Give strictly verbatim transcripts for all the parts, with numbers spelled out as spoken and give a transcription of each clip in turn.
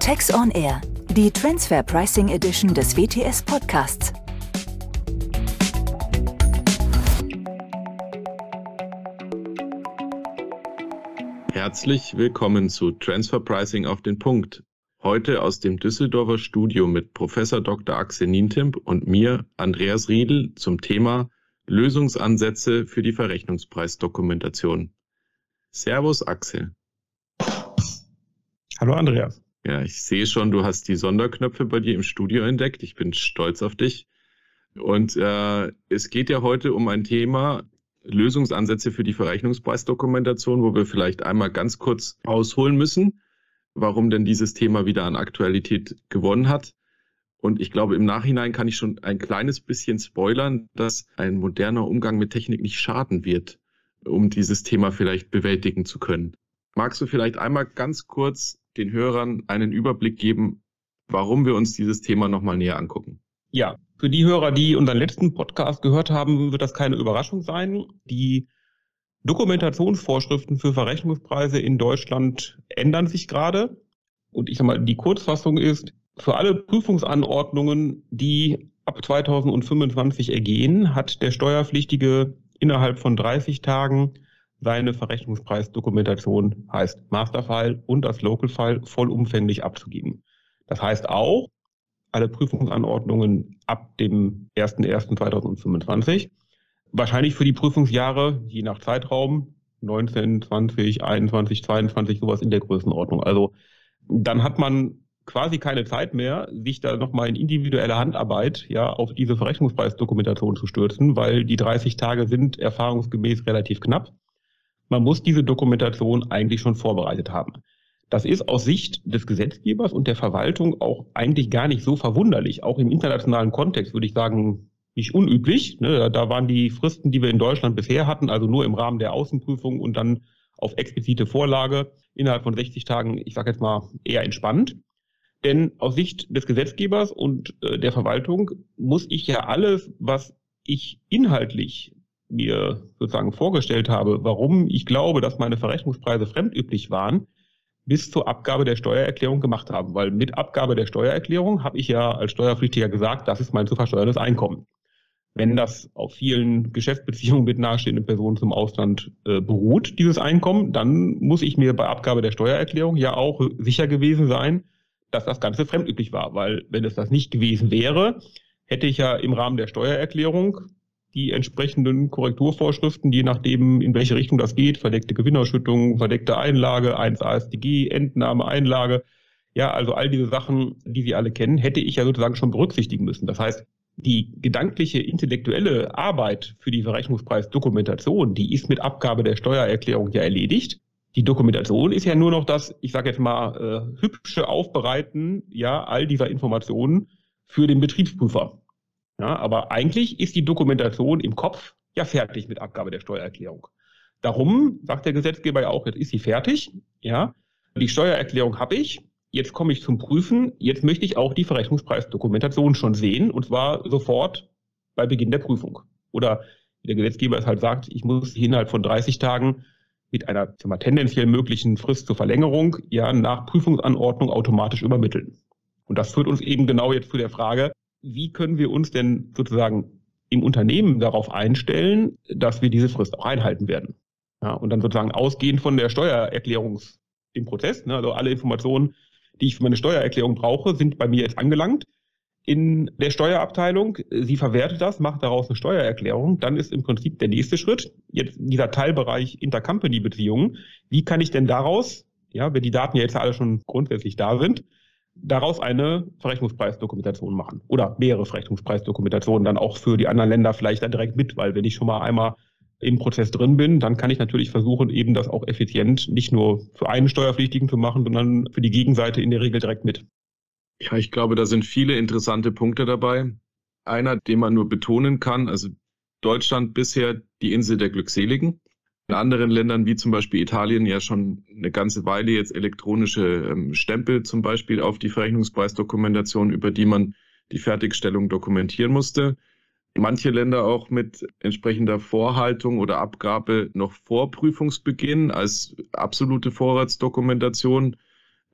Tax on Air, die Transfer Pricing Edition des W T S Podcasts. Herzlich willkommen zu Transfer Pricing auf den Punkt. Heute aus dem Düsseldorfer Studio mit Professor Doktor Axel Nientimp und mir, Andreas Riedl, zum Thema Lösungsansätze für die Verrechnungspreisdokumentation. Servus Axel. Hallo Andreas. Ja, ich sehe schon, du hast die Sonderknöpfe bei dir im Studio entdeckt. Ich bin stolz auf dich. Und äh, es geht ja heute um ein Thema, Lösungsansätze für die Verrechnungspreisdokumentation, wo wir vielleicht einmal ganz kurz ausholen müssen, warum denn dieses Thema wieder an Aktualität gewonnen hat. Und ich glaube, im Nachhinein kann ich schon ein kleines bisschen spoilern, dass ein moderner Umgang mit Technik nicht schaden wird, um dieses Thema vielleicht bewältigen zu können. Magst du vielleicht einmal ganz kurz den Hörern einen Überblick geben, warum wir uns dieses Thema nochmal näher angucken? Ja, für die Hörer, die unseren letzten Podcast gehört haben, wird das keine Überraschung sein. Die Dokumentationsvorschriften für Verrechnungspreise in Deutschland ändern sich gerade. Und ich sag mal, die Kurzfassung ist, für alle Prüfungsanordnungen, die ab zweitausendfünfundzwanzig ergehen, hat der Steuerpflichtige innerhalb von dreißig Tagen seine Verrechnungspreisdokumentation, heißt Masterfile und das Local File, vollumfänglich abzugeben. Das heißt auch, alle Prüfungsanordnungen ab dem ersten ersten zweitausendfünfundzwanzig, wahrscheinlich für die Prüfungsjahre, je nach Zeitraum, neunzehn, zwanzig, einundzwanzig, zweiundzwanzig, sowas in der Größenordnung. Also dann hat man quasi keine Zeit mehr, sich da nochmal in individuelle Handarbeit ja auf diese Verrechnungspreisdokumentation zu stürzen, weil die dreißig Tage sind erfahrungsgemäß relativ knapp. Man muss diese Dokumentation eigentlich schon vorbereitet haben. Das ist aus Sicht des Gesetzgebers und der Verwaltung auch eigentlich gar nicht so verwunderlich. Auch im internationalen Kontext würde ich sagen, nicht unüblich. Da waren die Fristen, die wir in Deutschland bisher hatten, also nur im Rahmen der Außenprüfung und dann auf explizite Vorlage innerhalb von sechzig Tagen, ich sage jetzt mal, eher entspannt. Denn aus Sicht des Gesetzgebers und der Verwaltung muss ich ja alles, was ich inhaltlich mir sozusagen vorgestellt habe, warum ich glaube, dass meine Verrechnungspreise fremdüblich waren, bis zur Abgabe der Steuererklärung gemacht haben. Weil mit Abgabe der Steuererklärung habe ich ja als Steuerpflichtiger gesagt, das ist mein zu versteuerndes Einkommen. Wenn das auf vielen Geschäftsbeziehungen mit nahestehenden Personen zum Ausland äh, beruht, dieses Einkommen, dann muss ich mir bei Abgabe der Steuererklärung ja auch sicher gewesen sein, dass das Ganze fremdüblich war. Weil wenn es das nicht gewesen wäre, hätte ich ja im Rahmen der Steuererklärung die entsprechenden Korrekturvorschriften, je nachdem, in welche Richtung das geht, verdeckte Gewinnausschüttung, verdeckte Einlage, eins A S D G, Entnahme, Einlage, ja, also all diese Sachen, die Sie alle kennen, hätte ich ja sozusagen schon berücksichtigen müssen. Das heißt, die gedankliche, intellektuelle Arbeit für die Verrechnungspreisdokumentation, die ist mit Abgabe der Steuererklärung ja erledigt. Die Dokumentation ist ja nur noch das, ich sage jetzt mal, äh, hübsche Aufbereiten, ja, all dieser Informationen für den Betriebsprüfer. Ja, aber eigentlich ist die Dokumentation im Kopf ja fertig mit Abgabe der Steuererklärung. Darum sagt der Gesetzgeber ja auch, jetzt ist sie fertig. Ja, die Steuererklärung habe ich. Jetzt komme ich zum Prüfen. Jetzt möchte ich auch die Verrechnungspreisdokumentation schon sehen, und zwar sofort bei Beginn der Prüfung. Oder wie der Gesetzgeber es halt sagt, ich muss sie innerhalb von dreißig Tagen mit einer mal, tendenziell möglichen Frist zur Verlängerung ja nach Prüfungsanordnung automatisch übermitteln. Und das führt uns eben genau jetzt zu der Frage, wie können wir uns denn sozusagen im Unternehmen darauf einstellen, dass wir diese Frist auch einhalten werden? Ja, und dann sozusagen ausgehend von der Steuererklärungs, dem Prozess, ne, also alle Informationen, die ich für meine Steuererklärung brauche, sind bei mir jetzt angelangt in der Steuerabteilung. Sie verwertet das, macht daraus eine Steuererklärung. Dann ist im Prinzip der nächste Schritt, jetzt dieser Teilbereich Intercompany-Beziehungen. Wie kann ich denn daraus, ja, wenn die Daten ja jetzt alle schon grundsätzlich da sind, daraus eine Verrechnungspreisdokumentation machen oder mehrere Verrechnungspreisdokumentationen dann auch für die anderen Länder vielleicht dann direkt mit, weil wenn ich schon mal einmal im Prozess drin bin, dann kann ich natürlich versuchen, eben das auch effizient nicht nur für einen Steuerpflichtigen zu machen, sondern für die Gegenseite in der Regel direkt mit. Ja, ich glaube, da sind viele interessante Punkte dabei. Einer, den man nur betonen kann, also Deutschland bisher die Insel der Glückseligen. In anderen Ländern, wie zum Beispiel Italien, ja schon eine ganze Weile jetzt elektronische ähm, Stempel zum Beispiel auf die Verrechnungspreisdokumentation, über die man die Fertigstellung dokumentieren musste. Manche Länder auch mit entsprechender Vorhaltung oder Abgabe noch vor Prüfungsbeginn als absolute Vorratsdokumentation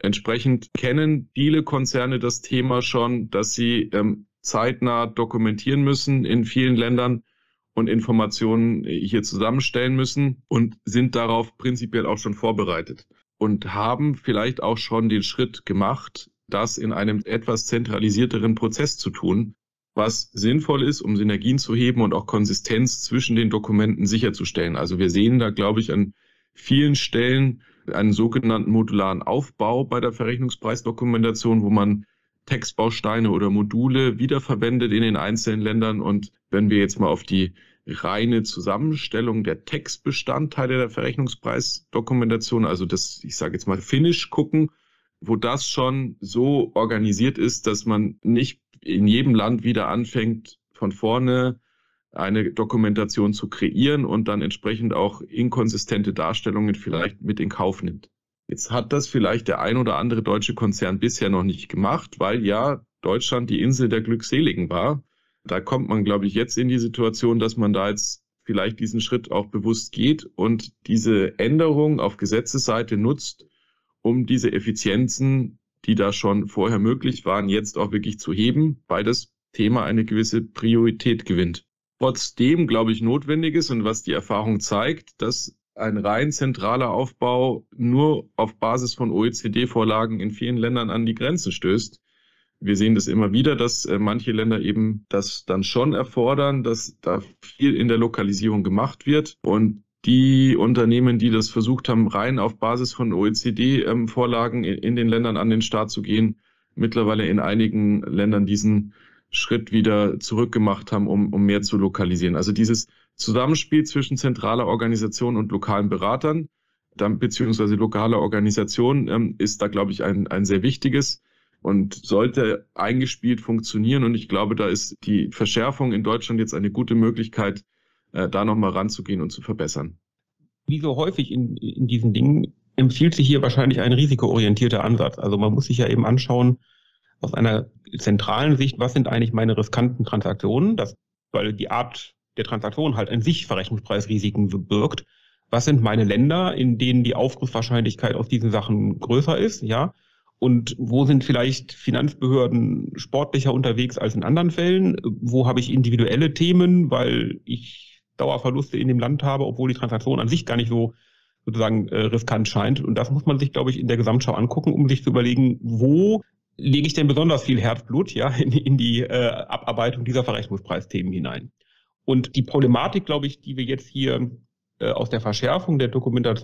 Entsprechend kennen viele Konzerne das Thema schon, dass sie ähm, zeitnah dokumentieren müssen in vielen Ländern und Informationen hier zusammenstellen müssen und sind darauf prinzipiell auch schon vorbereitet und haben vielleicht auch schon den Schritt gemacht, das in einem etwas zentralisierteren Prozess zu tun, was sinnvoll ist, um Synergien zu heben und auch Konsistenz zwischen den Dokumenten sicherzustellen. Also wir sehen da, glaube ich, an vielen Stellen einen sogenannten modularen Aufbau bei der Verrechnungspreisdokumentation, wo man Textbausteine oder Module wiederverwendet in den einzelnen Ländern. Und wenn wir jetzt mal auf die reine Zusammenstellung der Textbestandteile der Verrechnungspreisdokumentation, also das, ich sage jetzt mal Finish, gucken, wo das schon so organisiert ist, dass man nicht in jedem Land wieder anfängt, von vorne eine Dokumentation zu kreieren und dann entsprechend auch inkonsistente Darstellungen vielleicht mit in Kauf nimmt. Jetzt hat das vielleicht der ein oder andere deutsche Konzern bisher noch nicht gemacht, weil ja Deutschland die Insel der Glückseligen war. Da kommt man, glaube ich, jetzt in die Situation, dass man da jetzt vielleicht diesen Schritt auch bewusst geht und diese Änderung auf Gesetzesseite nutzt, um diese Effizienzen, die da schon vorher möglich waren, jetzt auch wirklich zu heben, weil das Thema eine gewisse Priorität gewinnt. Trotzdem, glaube ich, notwendig ist und was die Erfahrung zeigt, dass ein rein zentraler Aufbau nur auf Basis von O E C D-Vorlagen in vielen Ländern an die Grenzen stößt. Wir sehen das immer wieder, dass äh, manche Länder eben das dann schon erfordern, dass da viel in der Lokalisierung gemacht wird. Und die Unternehmen, die das versucht haben, rein auf Basis von O E C D-Vorlagen in, in den Ländern an den Start zu gehen, mittlerweile in einigen Ländern diesen Schritt wieder zurückgemacht haben, um, um mehr zu lokalisieren. Also dieses Zusammenspiel zwischen zentraler Organisation und lokalen Beratern, dann, beziehungsweise lokaler Organisation, ähm, ist da, glaube ich, ein, ein sehr wichtiges und sollte eingespielt funktionieren. Und ich glaube, da ist die Verschärfung in Deutschland jetzt eine gute Möglichkeit, äh, da nochmal ranzugehen und zu verbessern. Wie so häufig in, in diesen Dingen empfiehlt sich hier wahrscheinlich ein risikoorientierter Ansatz. Also man muss sich ja eben anschauen, aus einer zentralen Sicht, was sind eigentlich meine riskanten Transaktionen, das, weil die Art der Transaktion halt an sich Verrechnungspreisrisiken birgt. Was sind meine Länder, in denen die Aufgriffswahrscheinlichkeit aus diesen Sachen größer ist, ja? Und wo sind vielleicht Finanzbehörden sportlicher unterwegs als in anderen Fällen? Wo habe ich individuelle Themen, weil ich Dauerverluste in dem Land habe, obwohl die Transaktion an sich gar nicht so sozusagen äh, riskant scheint. Und das muss man sich, glaube ich, in der Gesamtschau angucken, um sich zu überlegen, wo lege ich denn besonders viel Herzblut, ja, in, in die äh, Abarbeitung dieser Verrechnungspreisthemen hinein. Und die Problematik, glaube ich, die wir jetzt hier äh, aus der Verschärfung der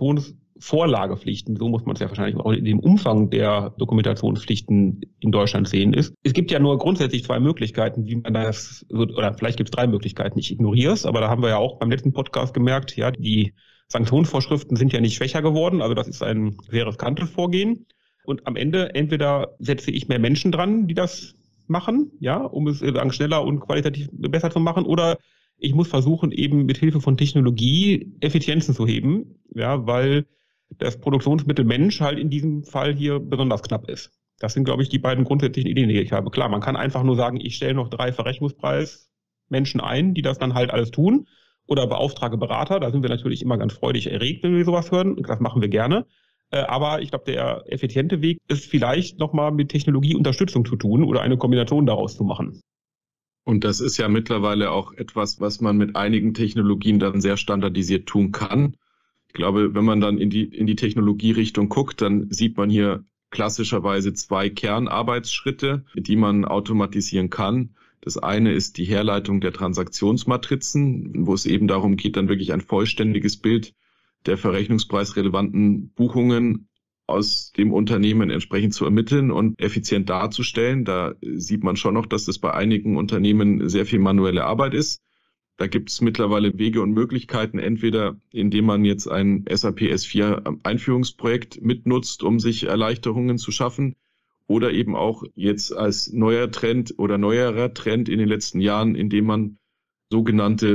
Dokumentationsvorlagepflichten, so muss man es ja wahrscheinlich auch in dem Umfang der Dokumentationspflichten in Deutschland sehen, ist, es gibt ja nur grundsätzlich zwei Möglichkeiten, wie man das, oder vielleicht gibt es drei Möglichkeiten, ich ignoriere es, aber da haben wir ja auch beim letzten Podcast gemerkt, ja, die Sanktionsvorschriften sind ja nicht schwächer geworden, also das ist ein sehr riskantes Vorgehen. Und am Ende entweder setze ich mehr Menschen dran, die das machen, ja, um es sagen, schneller und qualitativ besser zu machen, oder ich muss versuchen, eben mit Hilfe von Technologie Effizienzen zu heben, ja, weil das Produktionsmittel Mensch halt in diesem Fall hier besonders knapp ist. Das sind, glaube ich, die beiden grundsätzlichen Ideen, die ich habe. Klar, man kann einfach nur sagen, ich stelle noch drei Verrechnungspreismenschen ein, die das dann halt alles tun, oder beauftrage Berater. Da sind wir natürlich immer ganz freudig erregt, wenn wir sowas hören. Das machen wir gerne. Aber ich glaube, der effiziente Weg ist vielleicht nochmal mit Technologieunterstützung zu tun oder eine Kombination daraus zu machen. Und das ist ja mittlerweile auch etwas, was man mit einigen Technologien dann sehr standardisiert tun kann. Ich glaube, wenn man dann in die, in die Technologierichtung guckt, dann sieht man hier klassischerweise zwei Kernarbeitsschritte, die man automatisieren kann. Das eine ist die Herleitung der Transaktionsmatrizen, wo es eben darum geht, dann wirklich ein vollständiges Bild der verrechnungspreisrelevanten Buchungen aus dem Unternehmen entsprechend zu ermitteln und effizient darzustellen. Da sieht man schon noch, dass das bei einigen Unternehmen sehr viel manuelle Arbeit ist. Da gibt es mittlerweile Wege und Möglichkeiten, entweder indem man jetzt ein S A P S vier Einführungsprojekt mitnutzt, um sich Erleichterungen zu schaffen, oder eben auch jetzt als neuer Trend oder neuerer Trend in den letzten Jahren, indem man sogenannte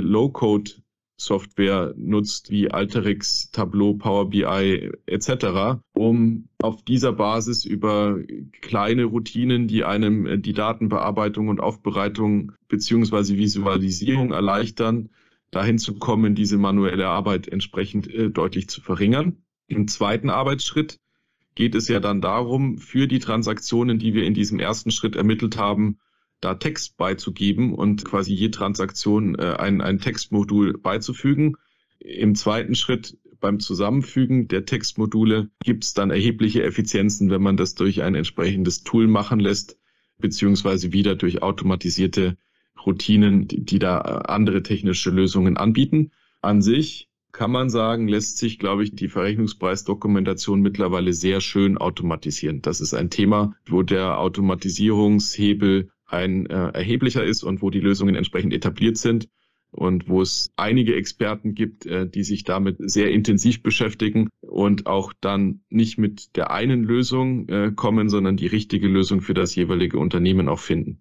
Low-Code-Software nutzt, wie Alteryx, Tableau, Power B I et cetera, um auf dieser Basis über kleine Routinen, die einem die Datenbearbeitung und Aufbereitung beziehungsweise Visualisierung erleichtern, dahin zu kommen, diese manuelle Arbeit entsprechend äh, deutlich zu verringern. Im zweiten Arbeitsschritt geht es ja dann darum, für die Transaktionen, die wir in diesem ersten Schritt ermittelt haben, da Text beizugeben und quasi je Transaktion äh, ein, ein Textmodul beizufügen. Im zweiten Schritt beim Zusammenfügen der Textmodule gibt es dann erhebliche Effizienzen, wenn man das durch ein entsprechendes Tool machen lässt, beziehungsweise wieder durch automatisierte Routinen, die, die da andere technische Lösungen anbieten. An sich kann man sagen, lässt sich, glaube ich, die Verrechnungspreisdokumentation mittlerweile sehr schön automatisieren. Das ist ein Thema, wo der Automatisierungshebel ein äh, erheblicher ist und wo die Lösungen entsprechend etabliert sind und wo es einige Experten gibt, äh, die sich damit sehr intensiv beschäftigen und auch dann nicht mit der einen Lösung äh, kommen, sondern die richtige Lösung für das jeweilige Unternehmen auch finden.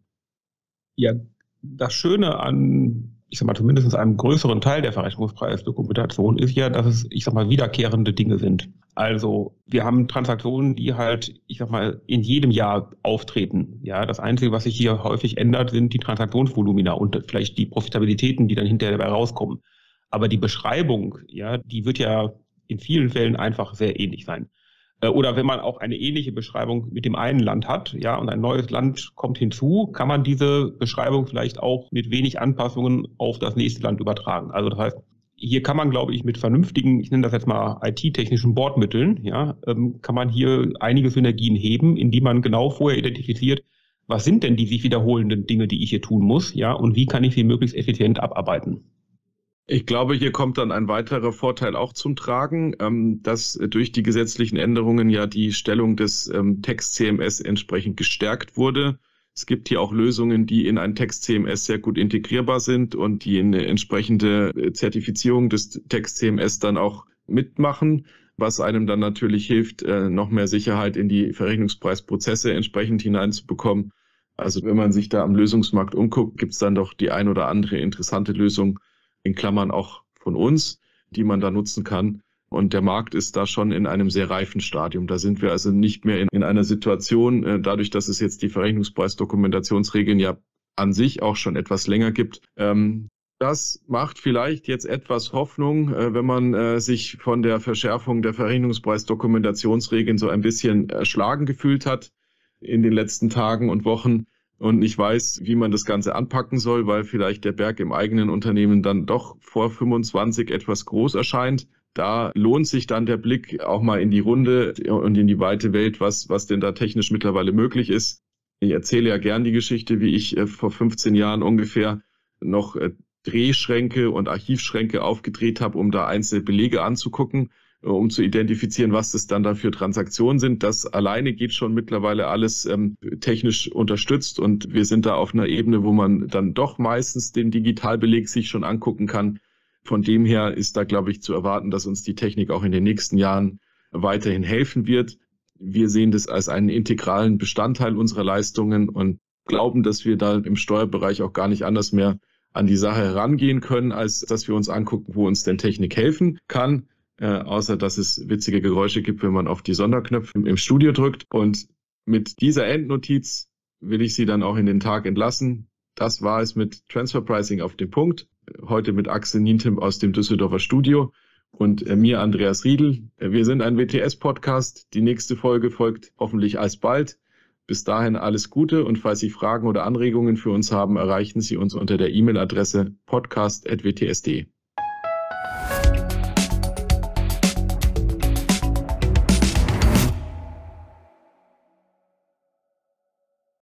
Ja, das Schöne an, ich sag mal, zumindest einem größeren Teil der Verrechnungspreisdokumentation ist ja, dass es, ich sag mal, wiederkehrende Dinge sind. Also wir haben Transaktionen, die halt, ich sag mal, in jedem Jahr auftreten. Ja, das Einzige, was sich hier häufig ändert, sind die Transaktionsvolumina und vielleicht die Profitabilitäten, die dann hinterher dabei rauskommen. Aber die Beschreibung, ja, die wird ja in vielen Fällen einfach sehr ähnlich sein. Oder wenn man auch eine ähnliche Beschreibung mit dem einen Land hat, ja, und ein neues Land kommt hinzu, kann man diese Beschreibung vielleicht auch mit wenig Anpassungen auf das nächste Land übertragen. Also das heißt, hier kann man, glaube ich, mit vernünftigen, ich nenne das jetzt mal I T-technischen Bordmitteln, ja, ähm, kann man hier einige Synergien heben, indem man genau vorher identifiziert, was sind denn die sich wiederholenden Dinge, die ich hier tun muss, ja, und wie kann ich sie möglichst effizient abarbeiten. Ich glaube, hier kommt dann ein weiterer Vorteil auch zum Tragen, dass durch die gesetzlichen Änderungen ja die Stellung des Text-C M S entsprechend gestärkt wurde. Es gibt hier auch Lösungen, die in ein Text-C M S sehr gut integrierbar sind und die eine entsprechende Zertifizierung des Text-C M S dann auch mitmachen, was einem dann natürlich hilft, noch mehr Sicherheit in die Verrechnungspreisprozesse entsprechend hineinzubekommen. Also wenn man sich da am Lösungsmarkt umguckt, gibt es dann doch die ein oder andere interessante Lösung, in Klammern auch von uns, die man da nutzen kann. Und der Markt ist da schon in einem sehr reifen Stadium. Da sind wir also nicht mehr in, in einer Situation, äh, dadurch, dass es jetzt die Verrechnungspreisdokumentationsregeln ja an sich auch schon etwas länger gibt. Ähm, das macht vielleicht jetzt etwas Hoffnung, äh, wenn man äh, sich von der Verschärfung der Verrechnungspreisdokumentationsregeln so ein bisschen erschlagen gefühlt hat in den letzten Tagen und Wochen. Und nicht weiß, wie man das Ganze anpacken soll, weil vielleicht der Berg im eigenen Unternehmen dann doch vor fünfundzwanzig etwas groß erscheint. Da lohnt sich dann der Blick auch mal in die Runde und in die weite Welt, was, was denn da technisch mittlerweile möglich ist. Ich erzähle ja gern die Geschichte, wie ich äh, vor fünfzehn Jahren ungefähr noch äh, Drehschränke und Archivschränke aufgedreht habe, um da einzelne Belege anzugucken, um zu identifizieren, was das dann da für Transaktionen sind. Das alleine geht schon mittlerweile alles ähm, technisch unterstützt und wir sind da auf einer Ebene, wo man dann doch meistens den Digitalbeleg sich schon angucken kann. Von dem her ist da, glaube ich, zu erwarten, dass uns die Technik auch in den nächsten Jahren weiterhin helfen wird. Wir sehen das als einen integralen Bestandteil unserer Leistungen und glauben, dass wir da im Steuerbereich auch gar nicht anders mehr an die Sache herangehen können, als dass wir uns angucken, wo uns denn Technik helfen kann. Äh, außer dass es witzige Geräusche gibt, wenn man auf die Sonderknöpfe im Studio drückt. Und mit dieser Endnotiz will ich Sie dann auch in den Tag entlassen. Das war es mit Transfer Pricing auf den Punkt. Heute mit Axel Nientim aus dem Düsseldorfer Studio und äh, mir, Andreas Riedel. Wir sind ein W T S-Podcast. Die nächste Folge folgt hoffentlich alsbald. Bis dahin alles Gute und falls Sie Fragen oder Anregungen für uns haben, erreichen Sie uns unter der E-Mail-Adresse podcast at w t s punkt d e.